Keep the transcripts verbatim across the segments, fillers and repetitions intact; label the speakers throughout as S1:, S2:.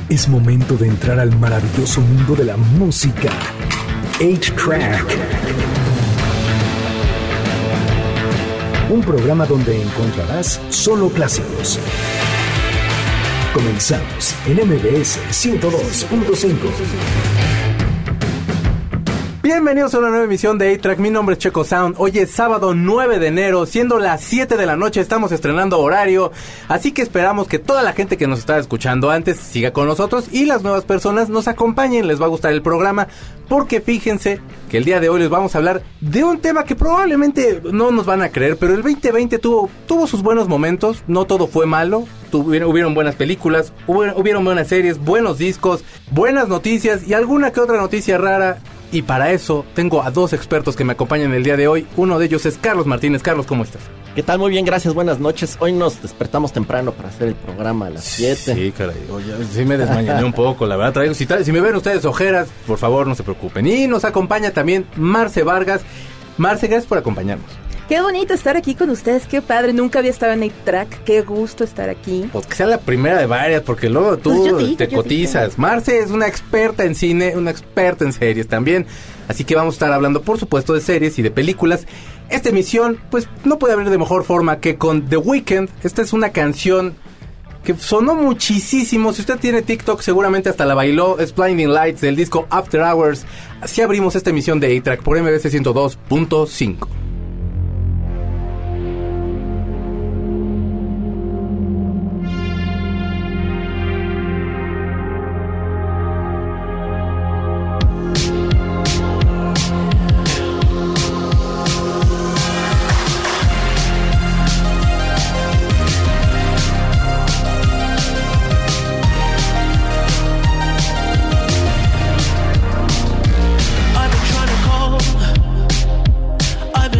S1: Es momento de entrar al maravilloso mundo de la música. eight track. Un programa donde encontrarás solo clásicos. Comenzamos en M B S ciento dos punto cinco.
S2: Bienvenidos a una nueva emisión de eight track, mi nombre es Checo Sound. Hoy es sábado nueve de enero, siendo las siete de la noche, estamos estrenando horario. Así que esperamos que toda la gente que nos está escuchando antes siga con nosotros y las nuevas personas nos acompañen, les va a gustar el programa. Porque fíjense que el día de hoy les vamos a hablar de un tema que probablemente no nos van a creer, pero el veinte veinte tuvo, tuvo sus buenos momentos, no todo fue malo. Tuvieron, hubieron buenas películas, hubieron, hubieron buenas series, buenos discos, buenas noticias y alguna que otra noticia rara. Y para eso tengo a dos expertos que me acompañan el día de hoy. Uno de ellos es Carlos Martínez. Carlos, ¿cómo estás?
S3: ¿Qué tal? Muy bien, gracias, buenas noches. Hoy nos despertamos temprano para hacer el programa a las siete.
S2: Sí, caray, oye, sí me desmañané un poco, la verdad. Traigo, si, tra- si me ven ustedes ojeras, por favor, no se preocupen. Y nos acompaña también Marce Vargas. Marce, gracias por acompañarnos.
S4: Qué bonito estar aquí con ustedes, qué padre, nunca había estado en eight track, qué gusto estar aquí.
S2: Pues que sea la primera de varias, porque luego tú
S4: Pues yo digo,
S2: te
S4: yo
S2: cotizas.
S4: digo.
S2: Marce es una experta en cine, una experta en series también, así que vamos a estar hablando, por supuesto, de series y de películas. Esta emisión, pues, no puede haber de mejor forma que con The Weeknd. Esta es una canción que sonó muchísimo. Si usted tiene TikTok, seguramente hasta la bailó. Es Blinding Lights del disco After Hours. Así abrimos esta emisión de eight track por M B S ciento dos punto cinco.
S5: I've been trying to call, I've been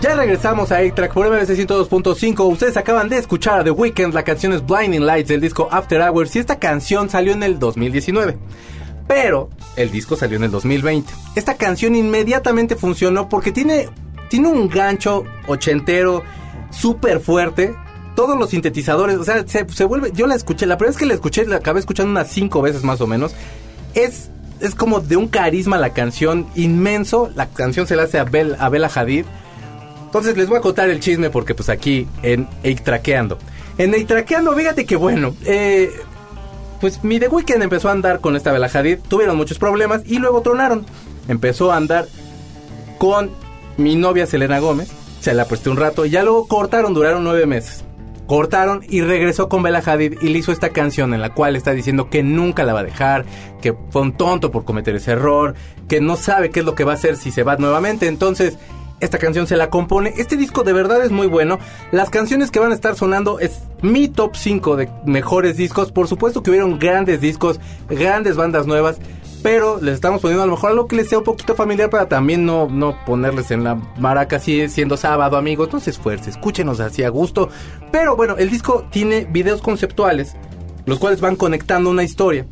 S2: Ya regresamos a eight Track por M B C ciento dos punto cinco. Ustedes acaban de escuchar a The Weeknd, la canción es Blinding Lights del disco After Hours y esta canción salió en el dos mil diecinueve. Pero el disco salió en el dos mil veinte. Esta canción inmediatamente funcionó porque tiene, tiene un gancho ochentero súper fuerte. Todos los sintetizadores, o sea, se, se vuelve... Yo la escuché, la primera vez que la escuché, la acabé escuchando unas cinco veces más o menos. Es, es como de un carisma la canción inmenso. La canción se la hace a, Bel, a Bella Hadid. Entonces les voy a contar el chisme porque pues aquí en eight Trackeando. En eight Trackeando, fíjate que bueno, eh, pues mi The Weeknd empezó a andar con esta Bella Hadid, tuvieron muchos problemas y luego tronaron. Empezó a andar con mi novia Selena Gómez, se la presté un rato y ya luego cortaron, duraron nueve meses. Cortaron y regresó con Bella Hadid y le hizo esta canción en la cual está diciendo que nunca la va a dejar, que fue un tonto por cometer ese error, que no sabe qué es lo que va a hacer si se va nuevamente. Entonces esta canción se la compone. Este disco de verdad es muy bueno. Las canciones que van a estar sonando es mi top cinco de mejores discos. Por supuesto que hubieron grandes discos, grandes bandas nuevas, pero les estamos poniendo a lo mejor algo que les sea un poquito familiar para también no, no ponerles en la maraca así siendo sábado, amigos. No se esfuerce, escúchenos así a gusto. Pero bueno, el disco tiene videos conceptuales, los cuales van conectando una historia.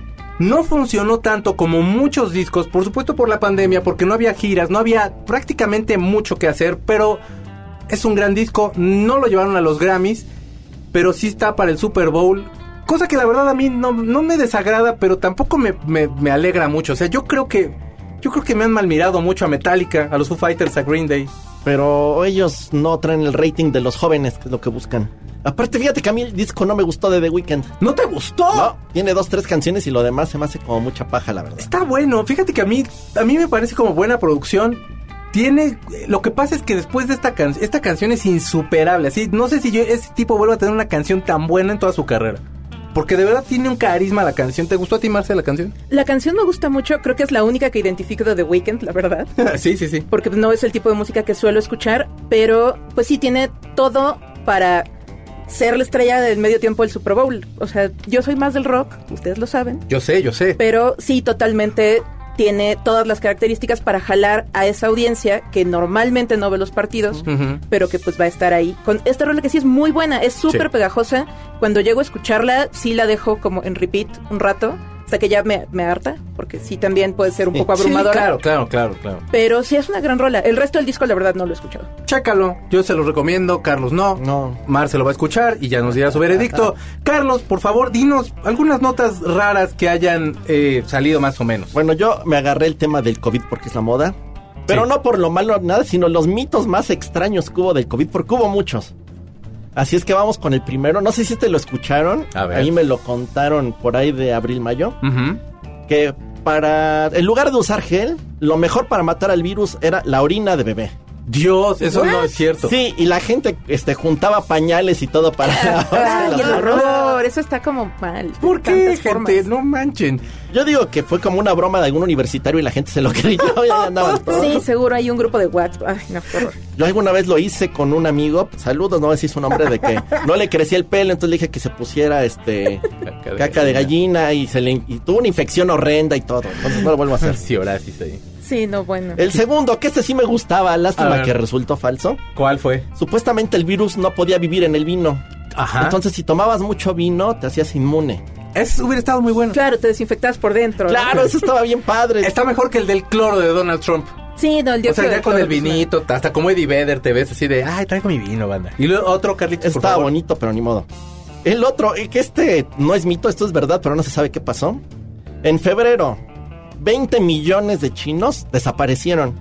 S2: No funcionó tanto como muchos discos, por supuesto por la pandemia, porque no había giras, no había prácticamente mucho que hacer, pero es un gran disco. No lo llevaron a los Grammys, pero sí está para el Super Bowl, cosa que la verdad a mí no, no me desagrada, pero tampoco me, me, me alegra mucho. O sea, yo creo que yo creo que me han mal mirado mucho a Metallica, a los Foo Fighters, a Green Day.
S3: Pero ellos no traen el rating de los jóvenes, que es lo que buscan. Aparte, fíjate que a mí el disco no me gustó de The Weeknd.
S2: ¿No te gustó?
S3: No, tiene dos, tres canciones y lo demás se me hace como mucha paja, la verdad.
S2: Está bueno, fíjate que a mí, a mí me parece como buena producción. Tiene, lo que pasa es que después de esta canción, esta canción es insuperable, así, no sé si yo, ese tipo vuelve a tener una canción tan buena en toda su carrera. Porque de verdad tiene un carisma la canción. ¿Te gustó a ti, Marce, la canción?
S4: La canción me gusta mucho, creo que es la única que identifico de The Weeknd, la verdad.
S2: Sí, sí, sí.
S4: Porque no es el tipo de música que suelo escuchar, pero pues sí tiene todo para ser la estrella del medio tiempo del Super Bowl. O sea, yo soy más del rock, ustedes lo saben.
S2: Yo sé, yo sé.
S4: Pero sí, totalmente tiene todas las características para jalar a esa audiencia que normalmente no ve los partidos, uh-huh. pero que pues va a estar ahí. Con esta rola que sí es muy buena, es súper sí. pegajosa. Cuando llego a escucharla, sí la dejo como en repeat un rato, hasta que ya me, me harta, porque sí también puede ser un poco abrumadora.
S2: Sí, claro, claro, claro, claro.
S4: Pero sí es una gran rola. El resto del disco, la verdad, no lo he escuchado.
S2: Chécalo, yo se lo recomiendo, Carlos no.
S3: No.
S2: Marce lo va a escuchar y ya nos dirá su veredicto. Carlos, por favor, dinos algunas notas raras que hayan eh, salido más o menos.
S3: Bueno, yo me agarré el tema del COVID porque es la moda, pero sí. no por lo malo nada, sino los mitos más extraños que hubo del COVID, porque hubo muchos. Así es que vamos con el primero. No sé si te lo escucharon. A ver. A mí me lo contaron por ahí de abril-mayo. Uh-huh. Que para... en lugar de usar gel, lo mejor para matar al virus era la orina de bebé.
S2: Dios, eso ¿What? No es cierto.
S3: Sí, y la gente este, juntaba pañales y todo para...
S4: Ay, el horror, eso está como mal.
S2: ¿Por qué, gente? Formas. No manchen.
S3: Yo digo que fue como una broma de algún universitario y la gente se lo creyó y ya andaban.
S4: Sí, seguro hay un grupo de WhatsApp. Ay, no, horror.
S3: Yo alguna vez lo hice con un amigo, saludos, no voy a decir su nombre, de que no le crecía el pelo, entonces le dije que se pusiera este caca de, caca de gallina y se le y tuvo una infección horrenda y todo, entonces no lo vuelvo a hacer.
S2: Sí, ahora sí sí.
S4: Sí, no, bueno.
S3: El segundo, que este sí me gustaba, lástima que resultó falso.
S2: ¿Cuál fue?
S3: Supuestamente el virus no podía vivir en el vino. Ajá. Entonces si tomabas mucho vino, te hacías inmune.
S2: Eso hubiera estado muy bueno.
S4: Claro, te desinfectabas por dentro.
S3: Claro, ¿no? Eso estaba bien padre.
S2: Está mejor que el del cloro de Donald Trump.
S4: Sí, no, el dióxido.
S2: O sea, ya con el vinito, no. Hasta como Eddie Vedder te ves así de, ay, traigo mi vino, banda. Y luego otro, Carlitos, por
S3: Estaba
S2: favor.
S3: bonito, pero ni modo. El otro, que este no es mito, esto es verdad, pero no se sabe qué pasó. En febrero, veinte millones de chinos desaparecieron.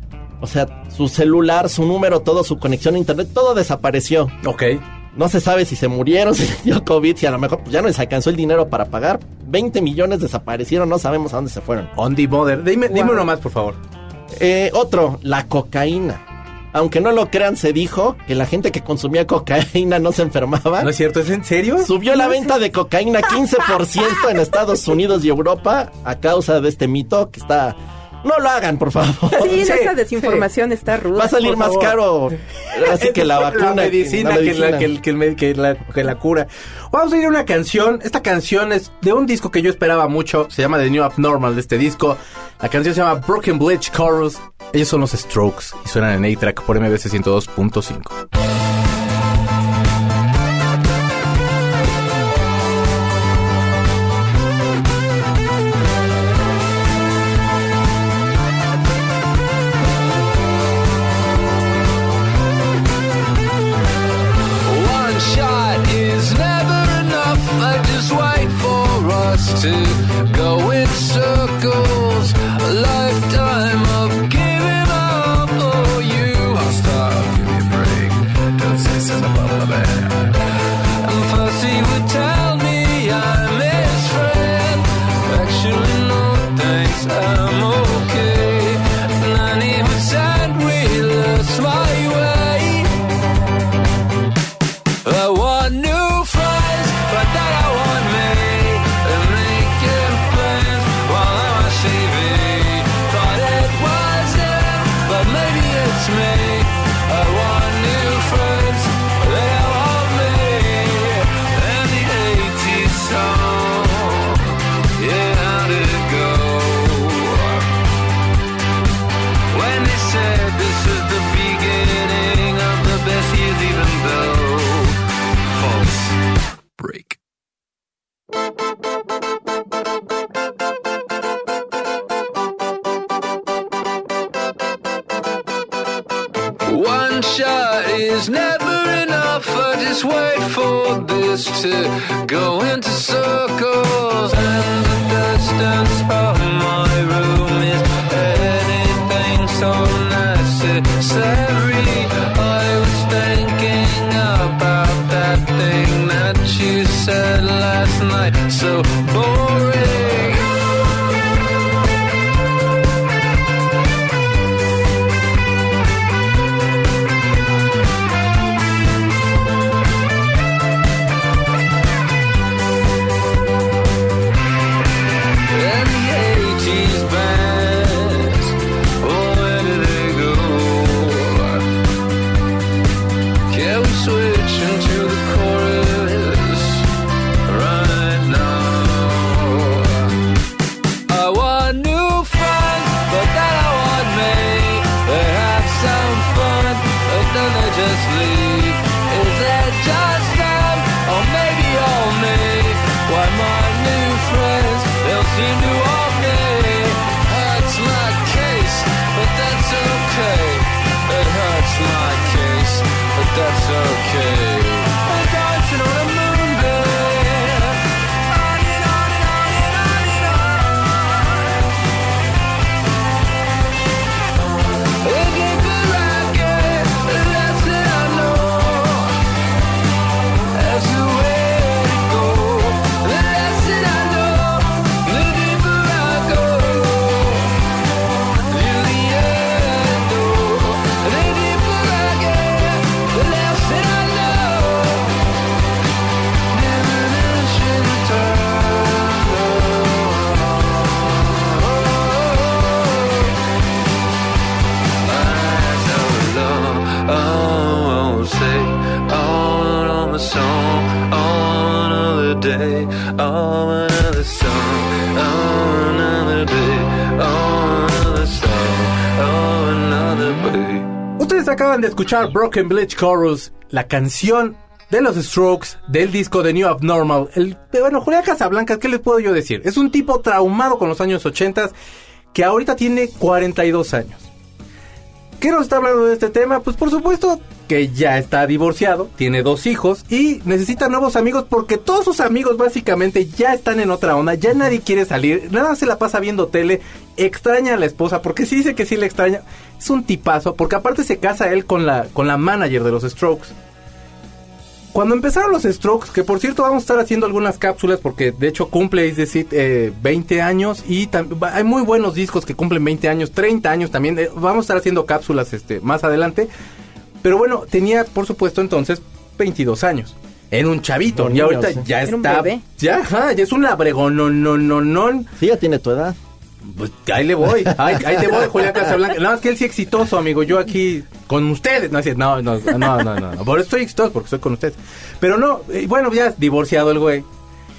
S3: O sea, su celular, su número, todo, su conexión a internet, todo desapareció.
S2: Ok. No
S3: se sabe si se murieron, si les dio COVID, si a lo mejor pues, ya no les alcanzó el dinero para pagar. veinte millones desaparecieron, no sabemos a dónde se fueron.
S2: On the border. Dime, wow. dime uno más, por favor.
S3: Eh, otro, la cocaína. Aunque no lo crean, se dijo que la gente que consumía cocaína no se enfermaba.
S2: ¿No es cierto? ¿Es en serio?
S3: Subió la venta de cocaína quince por ciento en Estados Unidos y Europa a causa de este mito que está... No lo hagan, por favor.
S4: Sí, sí, esa desinformación sí. está ruda.
S3: Va a salir más caro así que la vacuna.
S2: La medicina, que, la, que, el, que, el, que, la, que la cura. Vamos a ir a una canción. Esta canción es de un disco que yo esperaba mucho. Se llama The New Abnormal de este disco. La canción se llama Broken Bridge Chorus. Ellos son los Strokes y suenan en A-Track por M B C ciento dos punto cinco.
S5: To go in circles, a lifetime of giving up. Oh, you I'll stop, give me a break. Don't say something about my bad. And first he would tell me I'm his friend. Actually, no thanks, I'm okay. And then he would send me lost my way. I want new friends, but then I want me. Me, I want new friends, they want me. And the eighties song, yeah, how did it go? When they said this is the beginning of the best years, even though false break. One shot is never enough. I just wait for this to go into circles. And the distance of my room is anything so necessary. I was thinking about that thing that you said last night. So boring. Just leave. Is that just them, or maybe all me? Why my new friends, they'll seem to all me. Hurts my case, but that's okay. It hurts my case, but that's okay. I'm dancing on a moonbeam, on and on and on and on and on. Looking for rocket, that's it I know. That's the way to go. That's it I know. Looking for rocket, till the end. Looking for rocket, that's it I know. Never should return. Oh, say on on the song, on another day, on another song, on another day, on another song, on another day.
S2: Ustedes acaban de escuchar Broken Bleach Chorus, la canción de los Strokes del disco de New Abnormal. El, bueno, Julián Casablancas, ¿qué les puedo yo decir? Es un tipo traumado con los años ochenta que ahorita tiene cuarenta y dos años. ¿Qué nos está hablando de este tema? Pues por supuesto que ya está divorciado, tiene dos hijos y necesita nuevos amigos porque todos sus amigos básicamente ya están en otra onda, ya nadie quiere salir, nada más se la pasa viendo tele, extraña a la esposa porque sí dice que sí le extraña, es un tipazo porque aparte se casa él con la, con la manager de los Strokes. Cuando empezaron los Strokes, que por cierto vamos a estar haciendo algunas cápsulas porque de hecho cumple, es decir, eh, veinte años y tam- hay muy buenos discos que cumplen veinte años, treinta años también, eh, vamos a estar haciendo cápsulas este, más adelante, pero bueno, tenía por supuesto entonces veintidós años, era un chavito Bonito, y ahorita sí. ya
S4: era
S2: está, ya, ajá, ya es un labregón, no, no, no, no.
S3: Sí, ya tiene tu edad.
S2: Pues ahí le voy, ahí, ahí te voy, Julián Casablanca. Nada más que él sí exitoso, amigo. Yo aquí con ustedes. No, no, no, no, no, no, no. Por eso estoy exitoso, porque estoy con ustedes. Pero no, eh, bueno, ya divorciado el güey.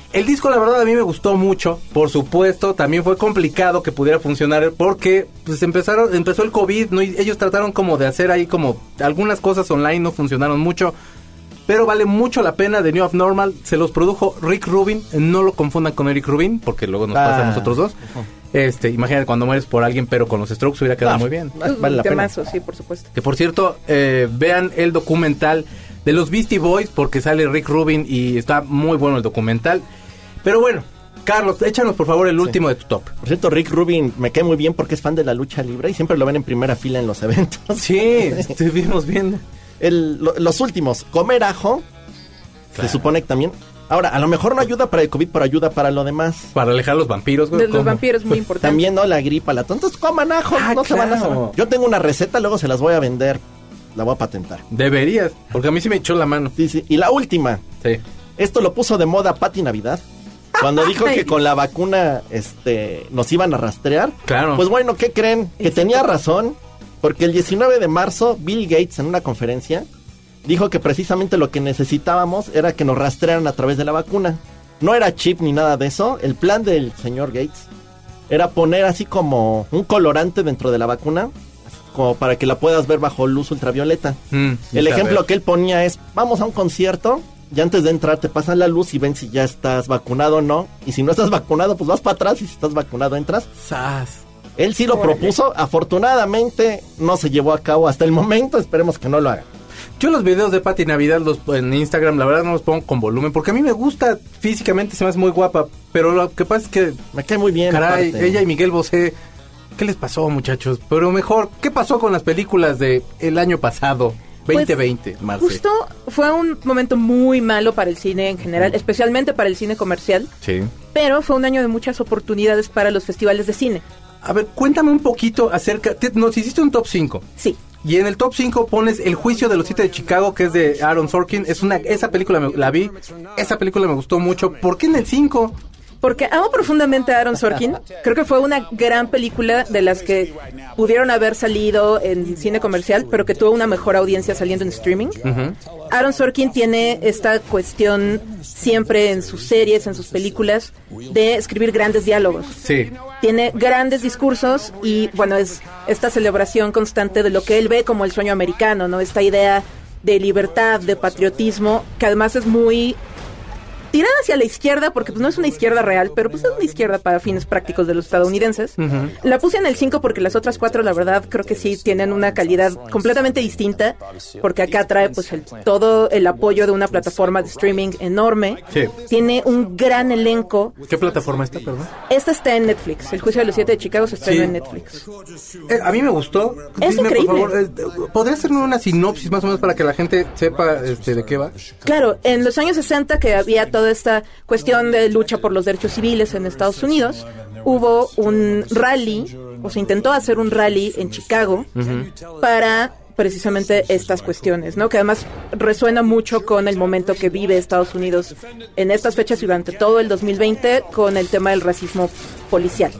S2: El disco, la verdad, a mí me gustó mucho. Por supuesto, también fue complicado que pudiera funcionar porque pues empezaron, empezó el COVID, ¿no? Y ellos trataron como de hacer ahí como algunas cosas online, no funcionaron mucho. Pero vale mucho la pena. The New Abnormal se los produjo Rick Rubin. No lo confundan con Eric Rubin, porque luego nos ah. pasa a nosotros dos. Uh-huh. Este, imagínate cuando mueres por alguien, pero con los Strokes hubiera quedado ah, muy bien.
S4: Vale la pena. Sí, por supuesto.
S2: Que por cierto, eh, vean el documental de los Beastie Boys, porque sale Rick Rubin y está muy bueno el documental. Pero bueno, Carlos, échanos por favor el sí. último de tu top.
S3: Por cierto, Rick Rubin me cae muy bien porque es fan de la lucha libre y siempre lo ven en primera fila en los eventos.
S2: Sí, estuvimos viendo.
S3: El, lo, los últimos, comer ajo, claro. Se supone que también. Ahora, a lo mejor no ayuda para el COVID, pero ayuda para lo demás.
S2: Para alejar los vampiros, güey.
S4: De los vampiros, muy importante.
S3: También, ¿no? La gripa, la tonta. Entonces, coman ajo, ah, no claro. se van a saber. Yo tengo una receta, luego se las voy a vender. La voy a patentar.
S2: Deberías, porque a mí sí me echó la mano.
S3: Sí, sí. Y la última.
S2: Sí.
S3: Esto lo puso de moda Pati Navidad. Cuando dijo que con la vacuna este, nos iban a rastrear.
S2: Claro.
S3: Pues bueno, ¿qué creen? Que tenía razón. Porque el diecinueve de marzo, Bill Gates en una conferencia dijo que precisamente lo que necesitábamos era que nos rastrearan a través de la vacuna. No era chip ni nada de eso. El plan del señor Gates era poner así como un colorante dentro de la vacuna, como para que la puedas ver bajo luz ultravioleta. Mm, el ejemplo que él ponía es, vamos a un concierto y antes de entrar te pasan la luz y ven si ya estás vacunado o no. Y si no estás vacunado, pues vas para atrás y si estás vacunado entras.
S2: ¡Sas!
S3: Él sí lo Órale. propuso, afortunadamente no se llevó a cabo hasta el momento, esperemos que no lo haga.
S2: Yo los videos de Pati Navidad los en Instagram, la verdad no los pongo con volumen, porque a mí me gusta físicamente, se me hace muy guapa, pero lo que pasa es que...
S3: Me cae muy bien.
S2: Caray, aparte. Ella y Miguel Bosé, ¿qué les pasó, muchachos? Pero mejor, ¿qué pasó con las películas de el año pasado? veinte veinte, pues, Marce.
S4: Justo fue un momento muy malo para el cine en general, especialmente para el cine comercial.
S2: Sí.
S4: Pero fue un año de muchas oportunidades para los festivales de cine.
S2: A ver, cuéntame un poquito acerca... Te, nos hiciste un top cinco.
S4: Sí.
S2: Y en el top cinco pones El juicio de los siete de Chicago, que es de Aaron Sorkin. Es una, esa película me, la vi, esa película me gustó mucho. ¿Por qué en el cinco?
S4: Porque amo profundamente a Aaron Sorkin. Creo que fue una gran película de las que pudieron haber salido en cine comercial, pero que tuvo una mejor audiencia saliendo en streaming. Uh-huh. Aaron Sorkin tiene esta cuestión siempre en sus series, en sus películas, de escribir grandes diálogos.
S2: Sí.
S4: Tiene grandes discursos y, bueno, es esta celebración constante de lo que él ve como el sueño americano, ¿no? Esta idea de libertad, de patriotismo, que además es muy... tirada hacia la izquierda, porque pues no es una izquierda real, pero pues es una izquierda para fines prácticos de los estadounidenses. Uh-huh. La puse en el cinco porque las otras cuatro, la verdad, creo que sí tienen una calidad completamente distinta, porque acá trae pues el, todo el apoyo de una plataforma de streaming enorme.
S2: Sí.
S4: Tiene un gran elenco.
S2: ¿Qué plataforma está, perdón?
S4: Esta está en Netflix. El juicio de los siete de Chicago se estrenó sí. en Netflix.
S2: Eh, a mí me gustó.
S4: Es
S2: Dime,
S4: increíble.
S2: por favor, eh, ¿podría hacerme una sinopsis más o menos para que la gente sepa este, de qué va?
S4: Claro, en los años sesenta, que había toda esta cuestión de lucha por los derechos civiles en Estados Unidos, hubo un rally, o se intentó hacer un rally en Chicago uh-huh. para precisamente estas cuestiones, ¿no? Que además resuena mucho con el momento que vive Estados Unidos en estas fechas y durante todo el dos mil veinte con el tema del racismo policial.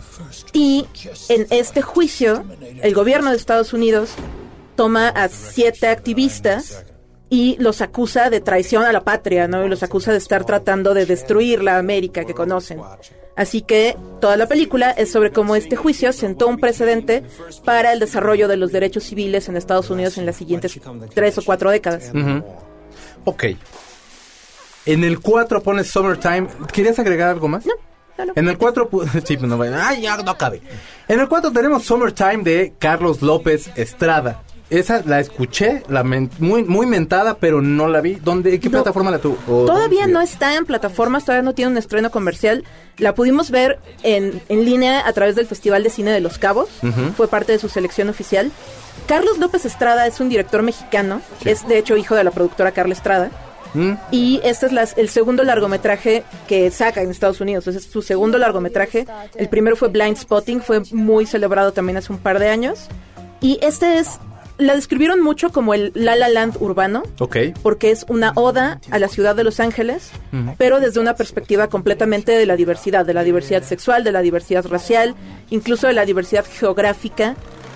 S4: Y en este juicio, el gobierno de Estados Unidos toma a siete activistas y los acusa de traición a la patria, ¿no? Y los acusa de estar tratando de destruir la América que conocen. Así que toda la película es sobre cómo este juicio sentó un precedente para el desarrollo de los derechos civiles en Estados Unidos en las siguientes tres o cuatro décadas.
S2: Uh-huh. Ok. En el cuatro pones Summertime. ¿Querías agregar algo más?
S4: No. No, no.
S2: En el cuatro... sí, pues no, ay, ya no cabe. En el cuatro tenemos Summertime de Carlos López Estrada. Esa la escuché, la men- muy muy mentada, pero no la vi. ¿Dónde? ¿En qué no, plataforma la tuvo?
S4: Oh, todavía no está en plataformas, todavía no tiene un estreno comercial. La pudimos ver en, en línea a través del Festival de Cine de Los Cabos. Uh-huh. Fue parte de su selección oficial. Carlos López Estrada es un director mexicano. Sí. Es, de hecho, hijo de la productora Carla Estrada. ¿Mm? Y este es la, el segundo largometraje que saca en Estados Unidos. Ese es su segundo largometraje. El primero fue Blind Spotting, fue muy celebrado también hace un par de años. Y este es... La describieron mucho como el La La Land urbano,
S2: okay.
S4: porque es una oda a la ciudad de Los Ángeles, uh-huh. pero desde una perspectiva completamente de la diversidad, de la diversidad sexual, de la diversidad racial, incluso de la diversidad geográfica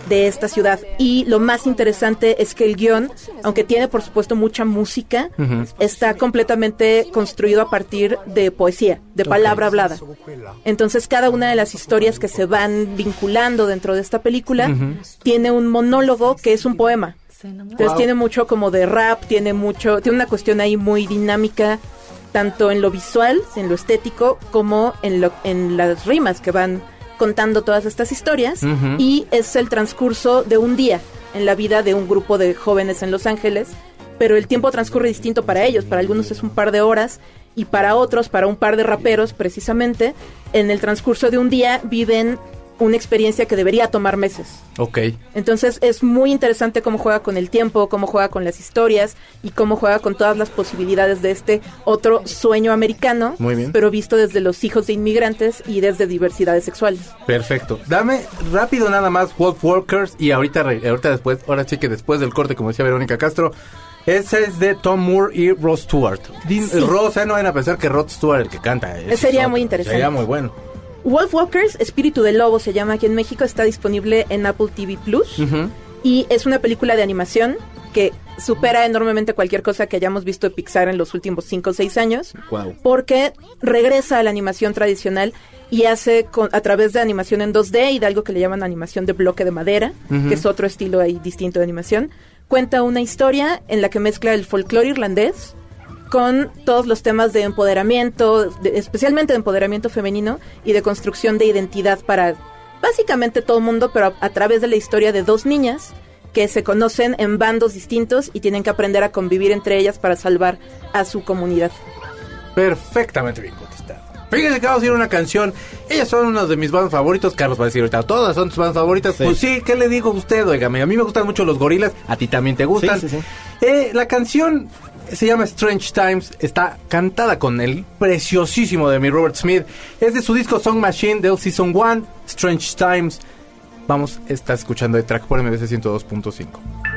S4: de esta ciudad. Y lo más interesante es que el guión, aunque tiene por supuesto mucha música, uh-huh. está completamente construido a partir de poesía, de palabra okay. hablada. Entonces cada una de las historias que se van vinculando dentro de esta película uh-huh. tiene un monólogo que es un poema. Entonces wow. tiene mucho como de rap, tiene mucho, tiene una cuestión ahí muy dinámica, tanto en lo visual, en lo estético, como en lo, en las rimas que van contando todas estas historias. Uh-huh. Y es el transcurso de un día en la vida de un grupo de jóvenes en Los Ángeles, pero el tiempo transcurre distinto para ellos. Para algunos es un par de horas y para otros, para un par de raperos precisamente, en el transcurso de un día viven una experiencia que debería tomar meses.
S2: Ok.
S4: Entonces es muy interesante cómo juega con el tiempo, cómo juega con las historias y cómo juega con todas las posibilidades de este otro sueño americano,
S2: muy bien,
S4: pero visto desde los hijos de inmigrantes y desde diversidades sexuales.
S2: Perfecto. Dame rápido nada más Wolf Walkers y ahorita, ahorita después, ahora sí que después del corte, como decía Verónica Castro, ese es de Tom Moore y Rod Stewart. Sí. Ross, ¿eh? No van a pensar que Rod Stewart el que canta.
S4: Es sería otro, muy interesante.
S2: Sería muy bueno.
S4: Wolf Walkers, Espíritu del Lobo se llama aquí en México, está disponible en Apple T V Plus, uh-huh. y es una película de animación que supera enormemente cualquier cosa que hayamos visto de Pixar en los últimos cinco o seis años,
S2: wow.
S4: porque regresa a la animación tradicional y hace con, a través de animación en dos D y de algo que le llaman animación de bloque de madera, uh-huh. que es otro estilo ahí distinto de animación, cuenta una historia en la que mezcla el folclore irlandés con todos los temas de empoderamiento, de, especialmente de empoderamiento femenino y de construcción de identidad para básicamente todo el mundo, pero a, a través de la historia de dos niñas que se conocen en bandos distintos y tienen que aprender a convivir entre ellas para salvar a su comunidad.
S2: Perfectamente bien contestado. Fíjense que vamos a ir a una canción. Ellas son unos de mis bandas favoritos. Carlos va a decir ahorita, todas son tus bandas favoritas. Sí. Pues sí, ¿qué le digo a usted? Óigame, a mí me gustan mucho los Gorilas. A ti también te gustan.
S3: Sí, sí, sí.
S2: Eh, la canción se llama Strange Times. Está cantada con el preciosísimo de mi Robert Smith. Es de su disco Song Machine del Season uno, Strange Times. Vamos, estás escuchando de track por M B C ciento dos punto cinco.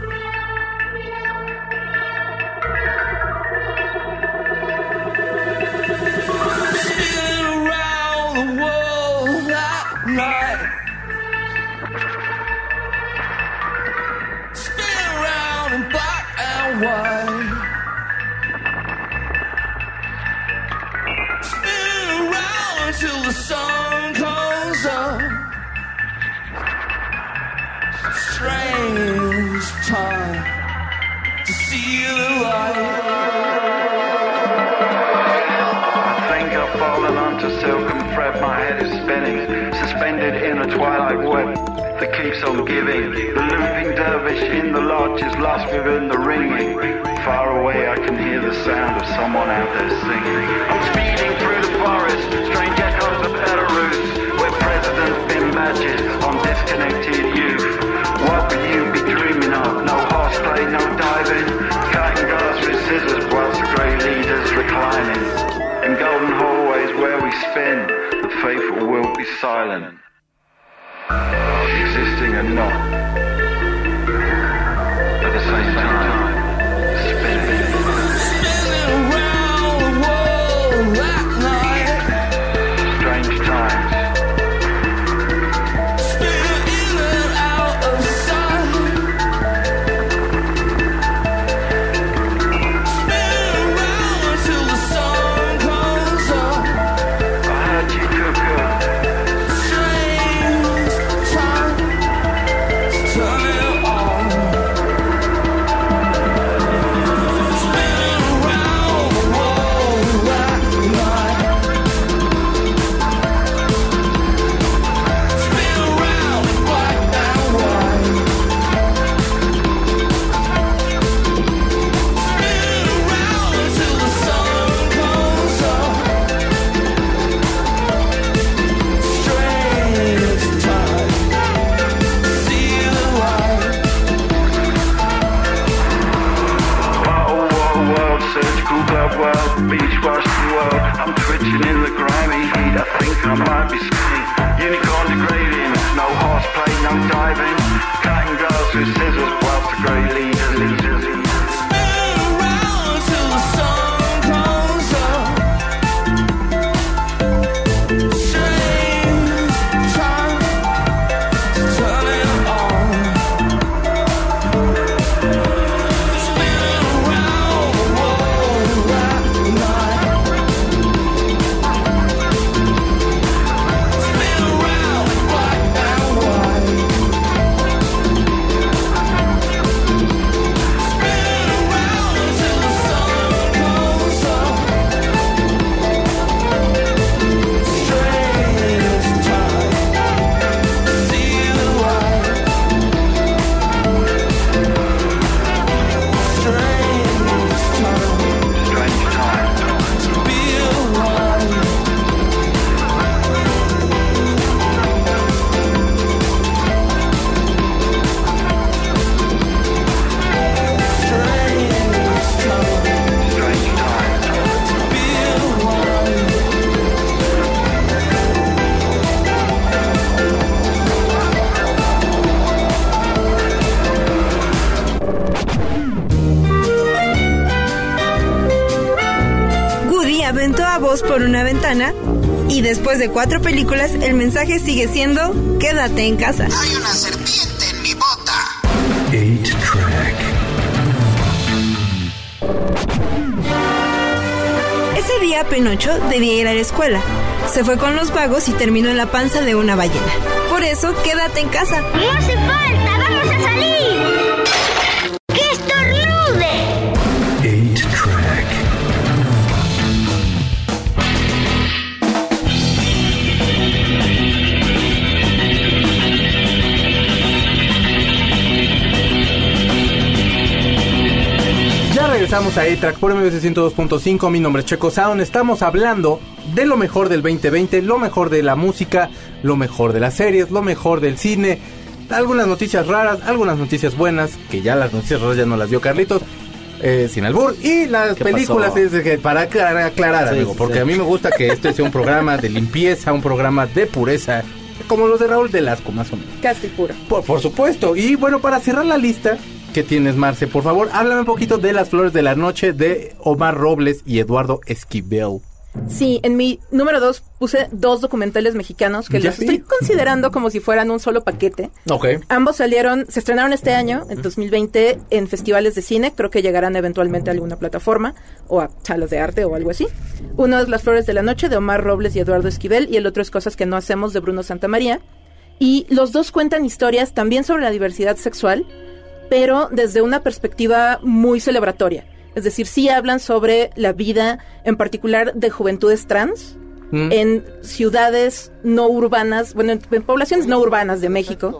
S5: Till the sun comes up. Strange time to see the light. I think I've fallen onto silk and thread. My head is spinning, suspended in a twilight web that keeps on giving. The looping dervish in the lodge is lost within the ringing. Far away I can hear the sound of someone out there singing. I'm speeding through the forest, strange echoes of Belarus, where presidents pin badges on disconnected youth. What will you be dreaming of? No horseplay, no diving, cutting glass with scissors whilst the grey leaders reclining. In golden hallways where we spin, the faithful will be silent, existing and not at the same time.
S6: Turn it on. Dos por una ventana. Y después de cuatro películas, el mensaje sigue siendo: quédate en casa.
S7: Hay una serpiente en mi bota.
S1: Eight Track.
S6: Ese día Pinocho debía ir a la escuela. Se fue con los vagos y terminó en la panza de una ballena. Por eso, quédate en casa.
S8: ¡No hace falta! ¡Vamos a salir! ¡Que estornude!
S1: Eight Track.
S2: Ya regresamos a A-Track por M B C ciento dos punto cinco. Mi nombre es Checo Sound. Estamos hablando de lo mejor del veinte veinte, lo mejor de la música, lo mejor de las series, lo mejor del cine. Algunas noticias raras, algunas noticias buenas, que ya las noticias raras ya no las dio Carlitos, eh, sin albur. Y las películas, es que para aclarar, aclarar sí, amigo, sí, porque sí. A mí me gusta que este sea un programa de limpieza, un programa de pureza, como los de Raúl Velasco, más o menos.
S4: Casi pura.
S2: Por, por supuesto. Y bueno, para cerrar la lista que tienes, Marce, por favor, háblame un poquito de Las Flores de la Noche de Omar Robles y Eduardo Esquivel.
S4: Sí, en mi número dos puse dos documentales mexicanos que los estoy considerando como si fueran un solo paquete.
S2: Okay.
S4: Ambos salieron, se estrenaron este año, en dos mil veinte, en festivales de cine. Creo que llegarán eventualmente a alguna plataforma o a salas de arte o algo así. Uno es Las Flores de la Noche de Omar Robles y Eduardo Esquivel, y el otro es Cosas que no hacemos de Bruno Santamaría. Y los dos cuentan historias también sobre la diversidad sexual, pero desde una perspectiva muy celebratoria. Es decir, sí hablan sobre la vida, en particular de juventudes trans, mm. en ciudades no urbanas, bueno, en, en poblaciones no urbanas de México.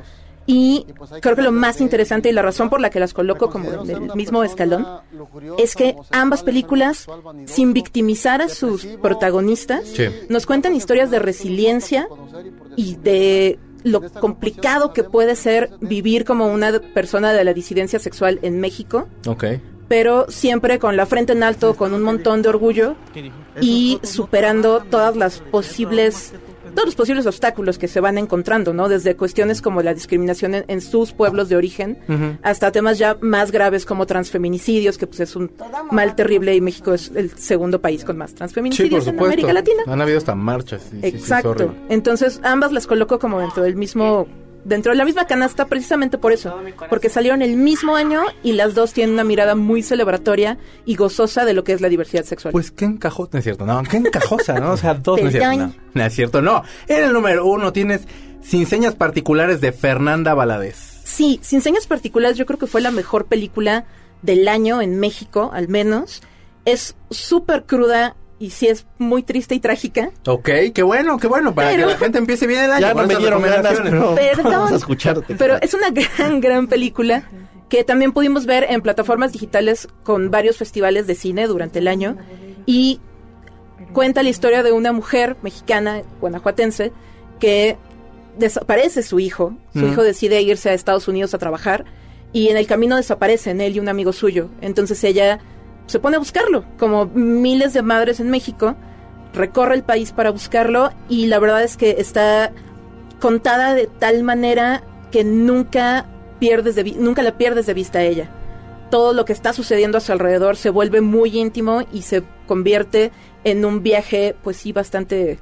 S4: Y creo que lo más interesante y la razón por la que las coloco como en el mismo escalón es que ambas películas, sin victimizar a sus protagonistas, sí. nos cuentan historias de resiliencia y de lo complicado que puede ser vivir como una persona de la disidencia sexual en México.
S2: Okay.
S4: Pero siempre con la frente en alto, con un montón de orgullo y superando todas las posibles, todos los posibles obstáculos que se van encontrando, ¿no? Desde cuestiones como la discriminación en, en sus pueblos de origen, uh-huh. hasta temas ya más graves como transfeminicidios, que pues es un mal terrible, y México es el segundo país con más transfeminicidios
S2: sí,
S4: en América Latina.
S2: Han habido hasta marchas. Sí,
S4: Exacto.
S2: Sí, sí,
S4: Entonces ambas las coloco como dentro del mismo... dentro de la misma canasta, precisamente por eso, porque salieron el mismo año y las dos tienen una mirada muy celebratoria y gozosa de lo que es la diversidad sexual.
S2: Pues qué encajosa, no es cierto, no, qué encajosa, ¿no? O sea, dos, no es cierto, no, no es cierto, no. En el número uno tienes Sin Señas Particulares de Fernanda Valadez.
S4: Sí, Sin Señas Particulares yo creo que fue la mejor película del año en México, al menos. Es súper cruda y sí es muy triste y trágica.
S2: Ok, qué bueno, qué bueno, para
S4: pero,
S2: que la gente empiece bien el año.
S3: Ya no me dieron ganas, pero
S4: Perdón,
S3: vamos a escucharte.
S4: Pero es una gran, gran película que también pudimos ver en plataformas digitales con varios festivales de cine durante el año, y cuenta la historia de una mujer mexicana, guanajuatense, que desaparece su hijo. Su mm. hijo decide irse a Estados Unidos a trabajar y en el camino desaparecen él y un amigo suyo. Entonces ella se pone a buscarlo, como miles de madres en México, recorre el país para buscarlo, y la verdad es que está contada de tal manera que nunca pierdes de vi- nunca la pierdes de vista a ella. Todo lo que está sucediendo a su alrededor se vuelve muy íntimo y se convierte en un viaje, pues sí, bastante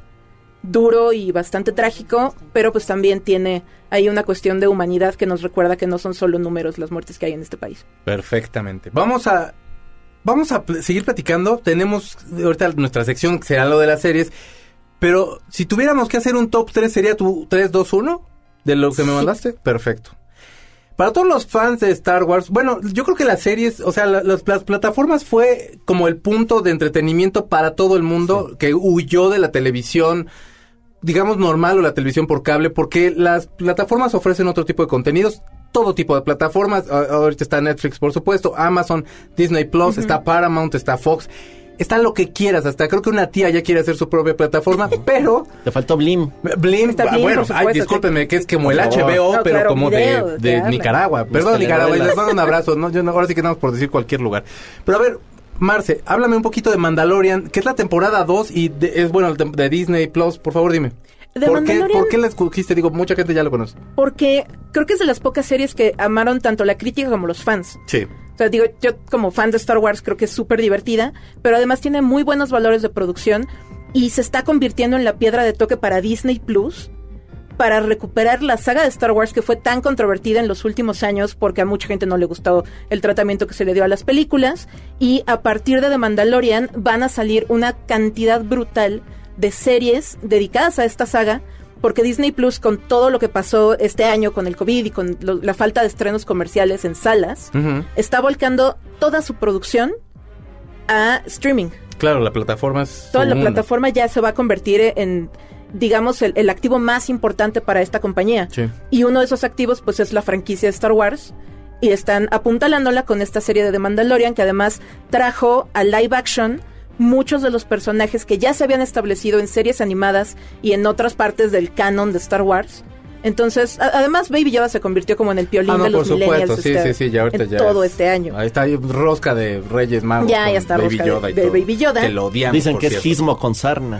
S4: duro y bastante trágico, pero pues también tiene ahí una cuestión de humanidad que nos recuerda que no son solo números las muertes que hay en este país.
S2: Perfectamente. Vamos a Vamos a pl- seguir platicando. Tenemos ahorita nuestra sección que será lo de las series. Pero si tuviéramos que hacer un top tres, ¿sería tu tres, dos, uno? ¿De lo que sí. me mandaste? Perfecto. Para todos los fans de Star Wars, bueno, yo creo que las series, o sea, la, las, las plataformas fue como el punto de entretenimiento para todo el mundo, sí. que huyó de la televisión, digamos, normal, o la televisión por cable, porque las plataformas ofrecen otro tipo de contenidos. Todo tipo de plataformas, ahorita está Netflix, por supuesto, Amazon, Disney Plus, uh-huh. está Paramount, está Fox, está lo que quieras, hasta creo que una tía ya quiere hacer su propia plataforma, pero...
S3: Te faltó Blim.
S2: Blim,
S4: está Blim,
S2: bueno,
S4: supuesto,
S2: ay, discúlpenme, que es como el
S3: no,
S2: H B O,
S4: no,
S2: pero
S4: claro,
S2: como
S4: video,
S2: de, de Nicaragua, perdón Nicaragua, les mando un abrazo, no, yo no, ahora sí que estamos por decir cualquier lugar, pero a ver... Marce, háblame un poquito de Mandalorian, que es la temporada dos y de, es bueno de Disney Plus, por favor dime.
S4: De
S2: ¿Por qué,
S4: Mandalorian,
S2: ¿Por qué la escogiste? Digo, mucha gente ya lo conoce.
S4: Porque creo que es de las pocas series que amaron tanto la crítica como los fans.
S2: Sí.
S4: O sea, digo, yo como fan de Star Wars creo que es súper divertida, pero además tiene muy buenos valores de producción. y se está convirtiendo en la piedra de toque para Disney Plus, para recuperar la saga de Star Wars que fue tan controvertida en los últimos años porque a mucha gente no le gustó el tratamiento que se le dio a las películas, y a partir de The Mandalorian van a salir una cantidad brutal de series dedicadas a esta saga, porque Disney Plus, con todo lo que pasó este año con el COVID y con lo, la falta de estrenos comerciales en salas, uh-huh. está volcando toda su producción a streaming.
S2: Claro, la plataforma es...
S4: Toda la plataforma ya se va a convertir en, digamos, el, el activo más importante para esta compañía.
S2: Sí.
S4: Y uno de esos activos, pues, es la franquicia de Star Wars. Y están apuntalándola con esta serie de The Mandalorian, que además trajo a live action muchos de los personajes que ya se habían establecido en series animadas y en otras partes del canon de Star Wars. Entonces, a- además Baby Yoda se convirtió como en el piolín
S2: ah, no,
S4: de los
S2: por
S4: millennials
S2: supuesto, sí,
S4: este,
S2: sí, sí, ya ahorita
S4: en
S2: ya
S4: todo
S2: es-
S4: este año.
S2: Ahí está ahí rosca de Reyes Magos.
S4: Ya,
S2: con
S4: ya está
S2: Baby
S4: rosca de-
S2: Yoda y
S4: de
S2: todo,
S4: Baby Yoda.
S2: Que lo odiamos,
S3: Dicen
S2: por
S3: que es
S2: cierto.
S3: sismo con sarna.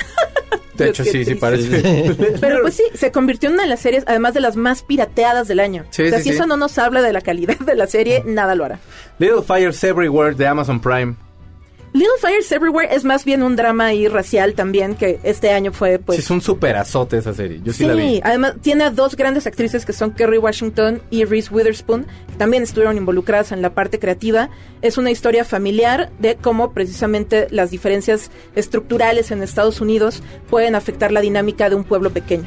S2: De hecho,
S4: Qué
S2: sí, sí
S4: triste.
S2: parece.
S4: Pero pues sí, se convirtió en una de las series, además de las más pirateadas del año.
S2: Sí,
S4: o sea,
S2: sí,
S4: si
S2: sí.
S4: eso no nos habla de la calidad de la serie, nada lo hará.
S2: Little Fires Everywhere de Amazon Prime.
S4: Little Fires Everywhere es más bien un drama ahí racial también, que este año fue pues...
S2: Sí, es un superazote esa serie. Yo sí,
S4: Sí,
S2: la vi.
S4: además tiene a dos grandes actrices que son Kerry Washington y Reese Witherspoon, que también estuvieron involucradas en la parte creativa. Es una historia familiar de cómo precisamente las diferencias estructurales en Estados Unidos pueden afectar la dinámica de un pueblo pequeño.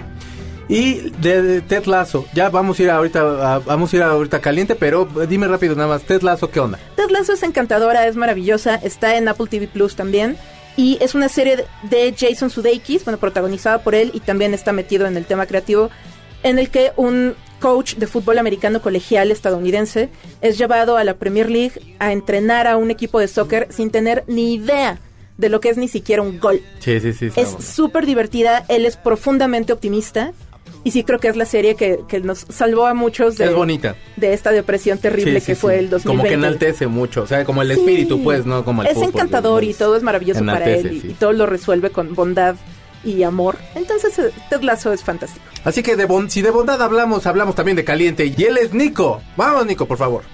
S2: Y de, de Ted Lasso. Ya vamos a ir ahorita a, vamos a ir ahorita caliente, pero dime rápido nada más. Ted Lasso, ¿qué onda?
S4: Ted Lasso es encantadora, es maravillosa, está en Apple T V Plus también. Y es una serie de- de Jason Sudeikis, bueno, protagonizada por él y también está metido en el tema creativo, en el que un coach de fútbol americano colegial estadounidense es llevado a la Premier League a entrenar a un equipo de soccer sin tener ni idea de lo que es ni siquiera un gol.
S2: Sí, sí, sí. está
S4: Es
S2: bueno.
S4: súper divertida, él es profundamente optimista y sí creo que es la serie que, que nos salvó a muchos de,
S2: Es bonita.
S4: de esta depresión terrible
S2: Sí, sí,
S4: que fue
S2: sí.
S4: el dos mil
S2: Como
S4: veinte.
S2: que enaltece mucho, o sea, como el
S4: Sí.
S2: espíritu, pues, no como el
S4: Es
S2: fútbol,
S4: encantador y
S2: es-
S4: todo es maravilloso para
S2: enaltece,
S4: él y,
S2: sí.
S4: y todo lo resuelve con bondad y amor. Entonces, eh, Ted Lasso es fantástico.
S2: Así que de bon- si de bondad hablamos, hablamos también de caliente. Y él es Nico. Vamos, Nico, por favor.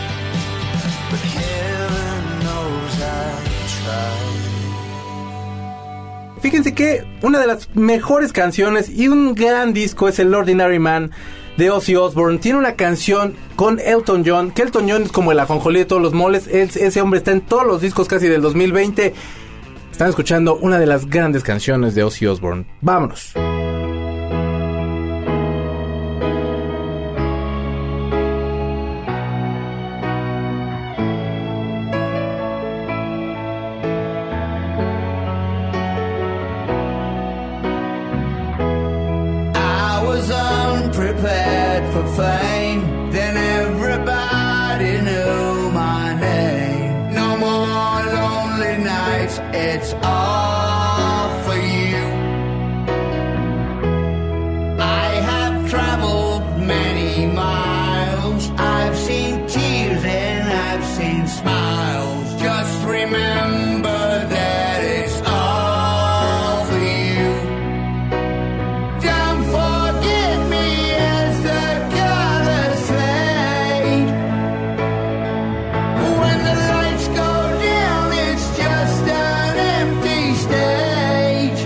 S2: Fíjense que una de las mejores canciones y un gran disco es el Ordinary Man de Ozzy Osbourne. Tiene una canción con Elton John, que Elton John es como el ajonjolí de todos los moles. Es- ese hombre está en todos los discos casi del dos mil veinte. Están escuchando una de las grandes canciones de Ozzy Osbourne. Vámonos.
S5: I was unprepared for fame. Then everybody knew my name. No more lonely nights. It's all for you. I have traveled many miles. I've seen tears and I've seen smiles. Just remember that it's all for you. Don't forget me as the colors fade. When the lights go down, it's just an empty stage.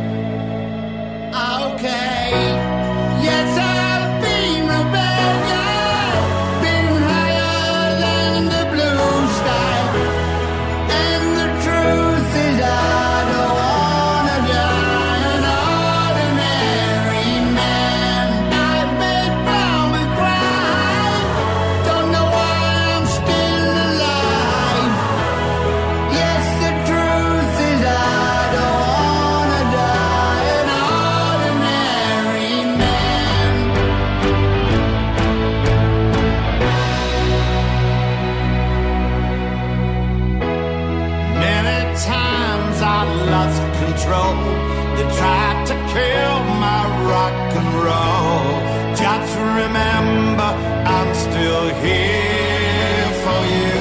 S5: Okay, yes, I've been a bad guy, been higher than the blue sky. And the truth is I don't wanna die an ordinary man. I've made mama cry, don't know why I'm still alive. Yes, the truth is I don't wanna die an ordinary man. Many times I lost control. They tried to kill my rock and roll. Just remember, I'm still here for you.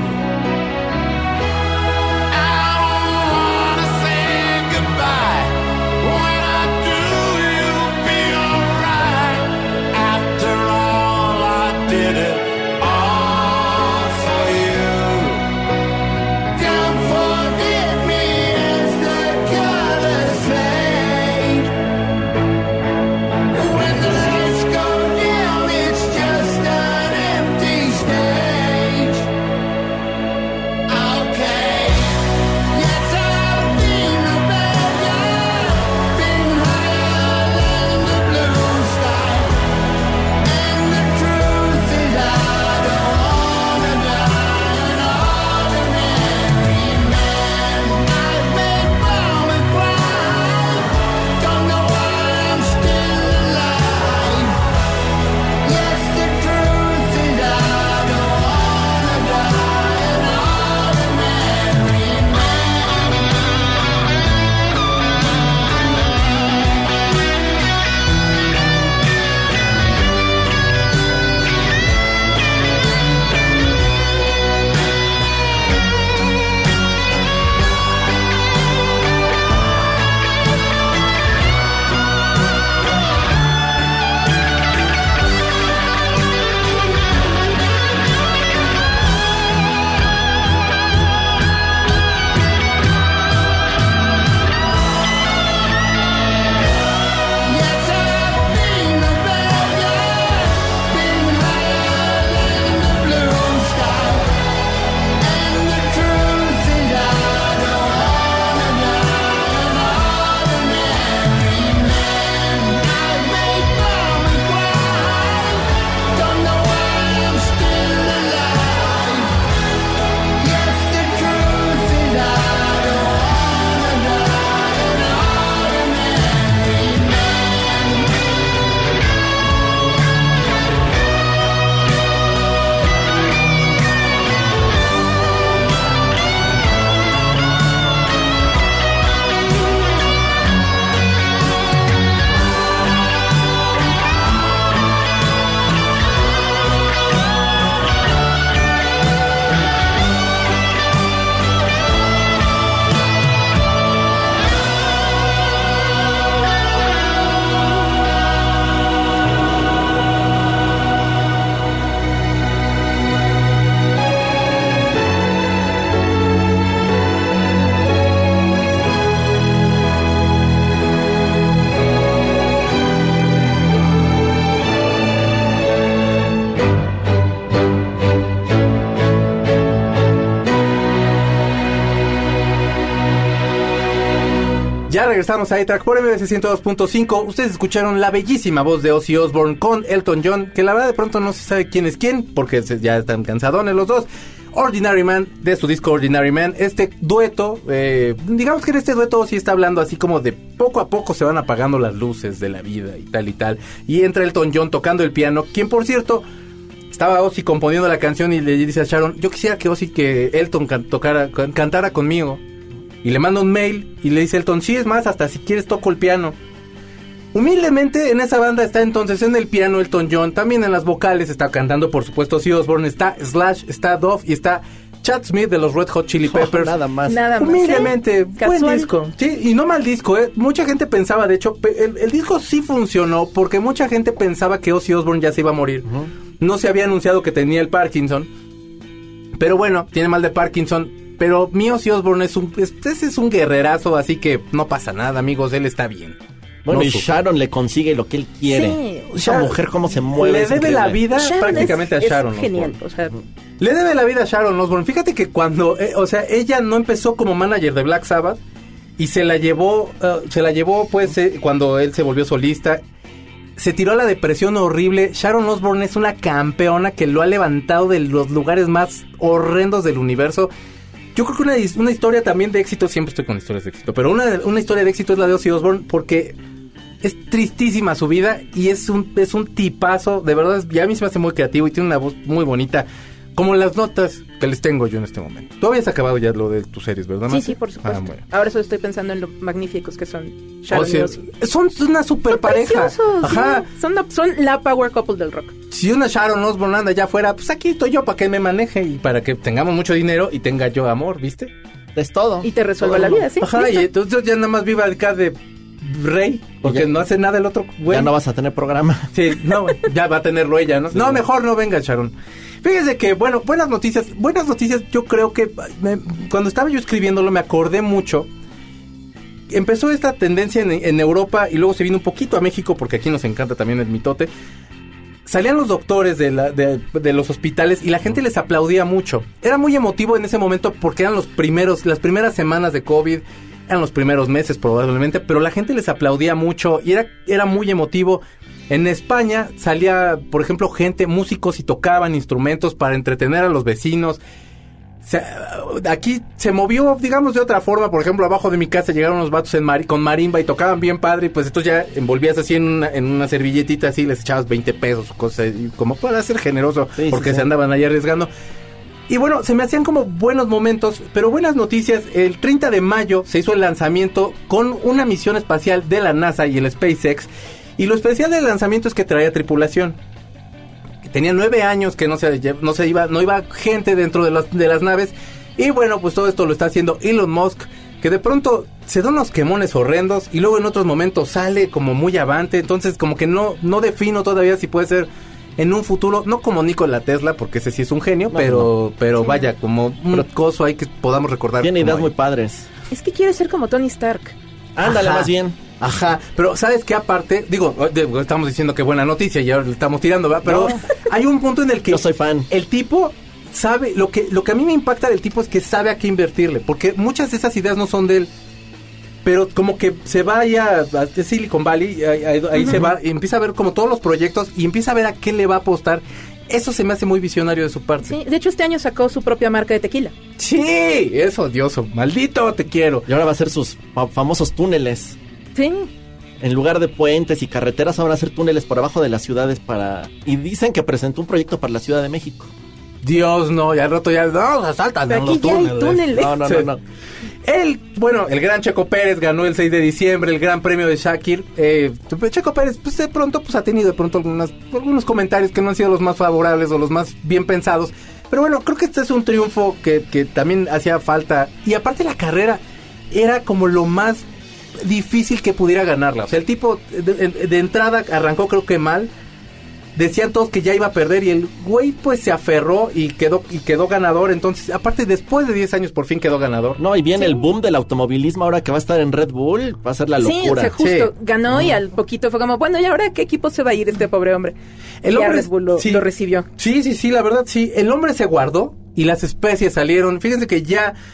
S5: I don't wanna say goodbye. When I do, you'll be alright. After all, I did it all for you. Don't forget me as the colors
S2: Ya regresamos a A-Track por M B C ciento dos punto cinco. Ustedes escucharon la bellísima voz de Ozzy Osbourne con Elton John, que la verdad de pronto no se sabe quién es quién, porque ya están cansadones los dos. Ordinary Man, de su disco Ordinary Man. Este dueto, eh, digamos que en este dueto sí está hablando así como de poco a poco se van apagando las luces de la vida y tal y tal. Y entra Elton John tocando el piano, quien por cierto... Estaba Ozzy componiendo la canción y le dice a Sharon, yo quisiera que Ozzy, que Elton can, tocara, can, cantara conmigo. Y le manda un mail y le dice Elton, sí, es más, hasta si quieres toco el piano. Humildemente en esa banda está entonces en el piano Elton John, también en las vocales está cantando por supuesto Ozzy Osbourne, está Slash, está Dove y está Chad Smith de los Red Hot Chili Peppers.
S3: Oh, nada más.
S4: Nada más.
S2: Humildemente,
S4: ¿Sí?
S2: buen
S4: Casual.
S2: disco. Sí, y no mal disco, ¿eh? Mucha gente pensaba, de hecho, pe- el, el disco sí funcionó porque mucha gente pensaba que Ozzy Osbourne ya se iba a morir. Uh-huh. No se había anunciado que tenía el Parkinson. Pero bueno, tiene mal de Parkinson. Pero mi Ozzy Osbourne es un, es, ese es un guerrerazo, así que no pasa nada, amigos, él está bien.
S3: Bueno,
S2: no
S3: y
S2: sufre.
S3: Sharon le consigue lo que él quiere.
S4: Sí.
S3: Esa
S2: Sharon,
S3: mujer cómo se mueve.
S2: Le
S3: es
S2: debe la
S3: increíble.
S2: vida
S4: Sharon
S2: prácticamente
S4: es,
S2: a Sharon
S4: es genial,
S2: Osbourne.
S4: o sea,
S2: Le debe la vida a Sharon Osbourne. Fíjate que cuando, eh, o sea, ella no empezó como manager de Black Sabbath y se la llevó, uh, se la llevó pues eh, cuando él se volvió solista. Se tiró a la depresión horrible. Sharon Osbourne es una campeona que lo ha levantado de los lugares más horrendos del universo. Yo creo que una, una historia también de éxito, siempre estoy con historias de éxito, pero una, una historia de éxito es la de Ozzy Osbourne porque es tristísima su vida y es un, es un tipazo, de verdad, ya a mí se me hace muy creativo y tiene una voz muy bonita, como las notas que les tengo yo en este momento. Tú habías acabado ya lo de tus series, ¿verdad?
S4: sí,
S2: Marce?
S4: sí, por supuesto.
S2: Ah, bueno.
S4: Ahora solo estoy pensando en lo magníficos que son Sharon
S2: Ozzy,
S4: y Ozzy.
S2: son una super
S4: Son
S2: pareja.
S4: preciosos,
S2: Ajá.
S4: sí. Son, la, son la power couple del rock.
S2: Si una Sharon Osbourne anda allá afuera, pues aquí estoy yo para que me maneje y para que tengamos mucho dinero y tenga yo amor, ¿viste?
S3: Es todo.
S4: Y te resuelva
S3: Todo
S4: la
S3: el
S4: vida,
S3: mundo.
S4: ¿sí?
S2: Ajá,
S4: ¿Listo?
S2: y entonces ya nada más viva acá de rey, porque
S3: Ya-
S2: no hace nada el otro güey.
S3: Ya no vas a tener programa.
S2: Sí, no, ya va a tenerlo ella, ¿no? No, mejor no venga, Sharon. Fíjese que, bueno, buenas noticias. Buenas noticias, yo creo que me- cuando estaba yo escribiéndolo me acordé mucho. Empezó esta tendencia en, en Europa y luego se vino un poquito a México porque aquí nos encanta también el mitote. Salían los doctores de, la, de, de los hospitales y la gente les aplaudía mucho. Era muy emotivo en ese momento porque eran los primeros, las primeras semanas de COVID, eran los primeros meses probablemente, pero la gente les aplaudía mucho y era, era muy emotivo. En España salía, por ejemplo, gente, músicos y tocaban instrumentos para entretener a los vecinos. Se, aquí se movió, digamos, de otra forma. Por ejemplo, abajo de mi casa llegaron unos vatos en mari, con marimba y tocaban bien padre. Y pues entonces ya envolvías así en una, en una servilletita así, les echabas veinte pesos o cosas, y como para ser generoso,
S3: Sí,
S2: porque
S3: sí,
S2: se
S3: sí.
S2: andaban ahí arriesgando. Y bueno, se me hacían como buenos momentos, pero buenas noticias. El treinta de mayo se hizo el lanzamiento con una misión espacial de la NASA y el SpaceX. Y lo especial del lanzamiento es que traía tripulación. Tenía nueve años que no se, no se iba, no iba gente dentro de, los, de las naves. Y bueno, pues todo esto lo está haciendo Elon Musk, que de pronto se da unos quemones horrendos y luego en otros momentos sale como muy avante. Entonces como que no, no defino todavía si puede ser en un futuro, no como Nikola Tesla, porque ese sí es un genio,
S3: No,
S2: pero,
S3: no.
S2: pero
S4: Sí.
S2: vaya, como un
S3: Pero-
S2: coso ahí que podamos recordar.
S3: Tiene
S2: como
S3: ideas
S2: ahí.
S3: muy padres.
S4: Es que quiere ser como Tony Stark.
S3: Ándale,
S2: Ajá.
S3: más bien.
S2: Ajá, pero ¿sabes qué? Aparte, digo, de- estamos diciendo que buena noticia y ahora le estamos tirando, ¿verdad? Pero
S3: No.
S2: hay un punto en el que
S3: Yo soy fan.
S2: el tipo sabe, lo que, lo que a mí me impacta del tipo es que sabe a qué invertirle, porque muchas de esas ideas no son de él, pero como que se va ya a, a Silicon Valley, ahí, ahí- ahí se va, y empieza a ver como todos los proyectos y empieza a ver a qué le va a apostar. Eso se me hace muy visionario de su parte.
S4: Sí, de hecho este año sacó su propia marca de tequila.
S2: Sí, es odioso, maldito, te quiero.
S3: Y ahora va a hacer sus fa- famosos túneles.
S4: Sí.
S3: En lugar de puentes y carreteras, ahora van a hacer túneles por abajo de las ciudades para... Y dicen que presentó un proyecto para la Ciudad de México.
S2: Dios, no, ya al rato ya, no, se asaltan
S4: Pero
S2: en
S4: aquí
S2: los
S4: ya hay
S2: túneles.
S4: túneles.
S3: No, no,
S2: Sí.
S3: no, no.
S2: El, bueno, el gran Checo Pérez ganó el seis de diciembre el Gran Premio de Shakir. Eh, Checo Pérez, pues de pronto, pues ha tenido de pronto algunas, algunos comentarios que no han sido los más favorables o los más bien pensados. Pero bueno, creo que este es un triunfo que, que también hacía falta. Y aparte la carrera era como lo más difícil que pudiera ganarla. O sea, el tipo de, de- de entrada arrancó creo que mal. Decían todos que ya iba a perder y el güey pues se aferró y quedó y quedó ganador. Entonces, aparte después de diez años por fin quedó ganador.
S3: No, y viene
S4: Sí.
S3: el boom del automovilismo ahora que va a estar en Red Bull. Va a ser la
S4: Sí, o
S3: locura.
S4: sea, justo
S2: Sí.
S4: ganó y al poquito fue como, bueno, ¿y ahora qué equipo se va a ir este pobre hombre?
S2: El
S4: y ya
S2: hombre
S4: Red Bull lo,
S2: sí.
S4: lo recibió.
S2: Sí, sí, sí, la verdad sí. El hombre se guardó y las especies salieron. Fíjense que ya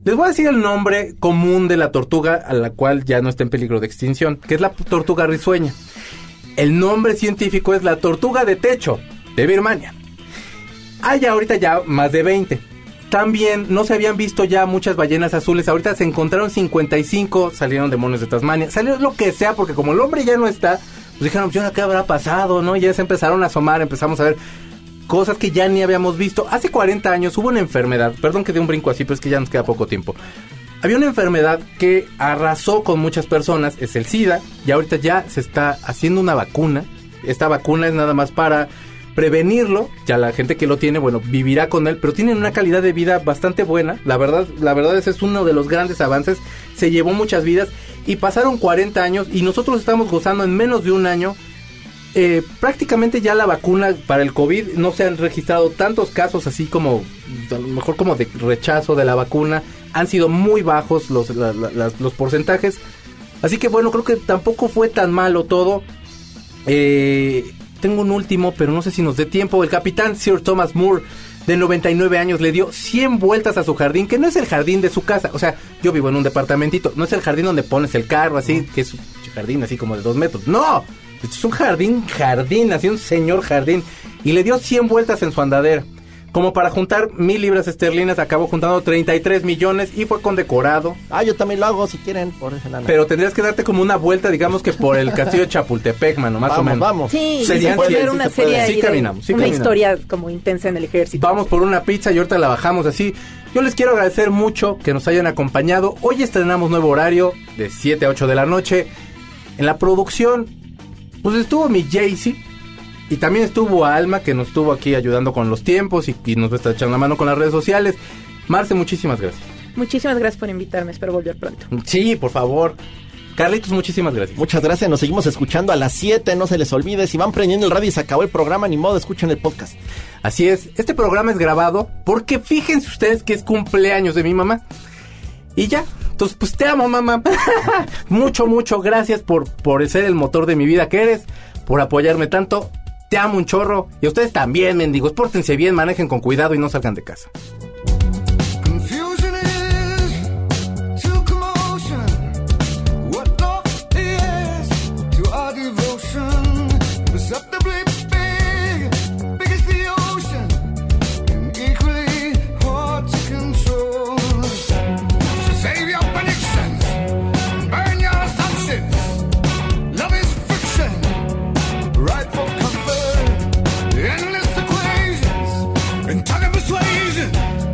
S2: Les voy a decir el nombre común de la tortuga a la cual ya no está en peligro de extinción, que es la tortuga risueña. El nombre científico es la tortuga de techo de Birmania. Hay ahorita ya más de veinte. También no se habían visto ya muchas ballenas azules. Ahorita se encontraron cincuenta y cinco, salieron demonios de Tasmania. Salió lo que sea, porque como el hombre ya no está, pues dijeron, ¿y ahora qué habrá pasado? ¿No? Y ya se empezaron a asomar, empezamos a ver cosas que ya ni habíamos visto. Hace cuarenta años hubo una enfermedad, perdón que dé un brinco así, pero es que ya nos queda poco tiempo. Había una enfermedad que arrasó con muchas personas, es el SIDA, y ahorita ya se está haciendo una vacuna. Esta vacuna es nada más para prevenirlo, ya la gente que lo tiene, bueno, vivirá con él, pero tienen una calidad de vida bastante buena. La verdad, la verdad ese es uno de los grandes avances, se llevó muchas vidas, y pasaron cuarenta años, y nosotros estamos gozando en menos de un año. Eh, prácticamente ya la vacuna para el COVID, no se han registrado tantos casos así como, a lo mejor como de rechazo de la vacuna, han sido muy bajos los, la, la, las, los porcentajes, así que bueno, creo que tampoco fue tan malo todo. Eh, tengo un último, pero no sé si nos dé tiempo. El capitán Sir Thomas Moore, de noventa y nueve años, le dio cien vueltas a su jardín, que no es el jardín de su casa, o sea, yo vivo en un departamentito, no es el jardín donde pones el carro así, que es un jardín así como de dos metros, no. Esto es un jardín, jardín, así un señor jardín. Y le dio cien vueltas en su andadera. Como para juntar mil libras esterlinas, acabó juntando treinta y tres millones y fue condecorado.
S3: Ah, yo también lo hago si quieren, por ese lana.
S2: Pero tendrías que darte como una vuelta, digamos que por el castillo de Chapultepec, mano, más
S3: vamos,
S2: o menos.
S3: Vamos,
S4: sí,
S2: serían
S4: sí,
S2: cien,
S4: una
S2: sí se
S4: serie
S2: sí caminamos, sí
S4: una
S2: caminamos.
S4: historia como intensa en el ejército.
S2: Vamos por una pizza y ahorita la bajamos así. Yo les quiero agradecer mucho que nos hayan acompañado. Hoy estrenamos nuevo horario de siete a ocho de la noche. En la producción, pues estuvo mi Jaycee y también estuvo Alma, que nos estuvo aquí ayudando con los tiempos y, y nos está echando la mano con las redes sociales. Marce, muchísimas gracias.
S4: Muchísimas gracias por invitarme, espero volver pronto.
S2: Sí, por favor. Carlitos, muchísimas gracias.
S3: Muchas gracias, nos seguimos escuchando a las siete, no se les olvide. Si van prendiendo el radio y se acabó el programa, ni modo, escuchen el podcast.
S2: Así es, este programa es grabado porque fíjense ustedes que es cumpleaños de mi mamá. Y ya, entonces pues te amo, mamá. Mucho, mucho gracias por, por ser el motor de mi vida que eres, por apoyarme tanto. Te amo un chorro. Y a ustedes también, mendigos, pórtense bien, manejen con cuidado y no salgan de casa.
S5: Endless equations and time and persuasion.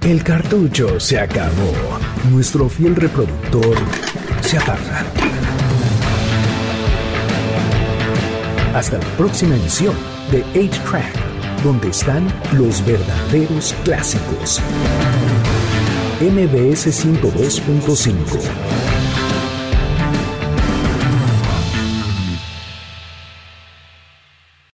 S1: El cartucho se acabó. Nuestro fiel reproductor se apaga. Hasta la próxima emisión de ocho Track, donde están los verdaderos clásicos. M B S ciento dos punto cinco.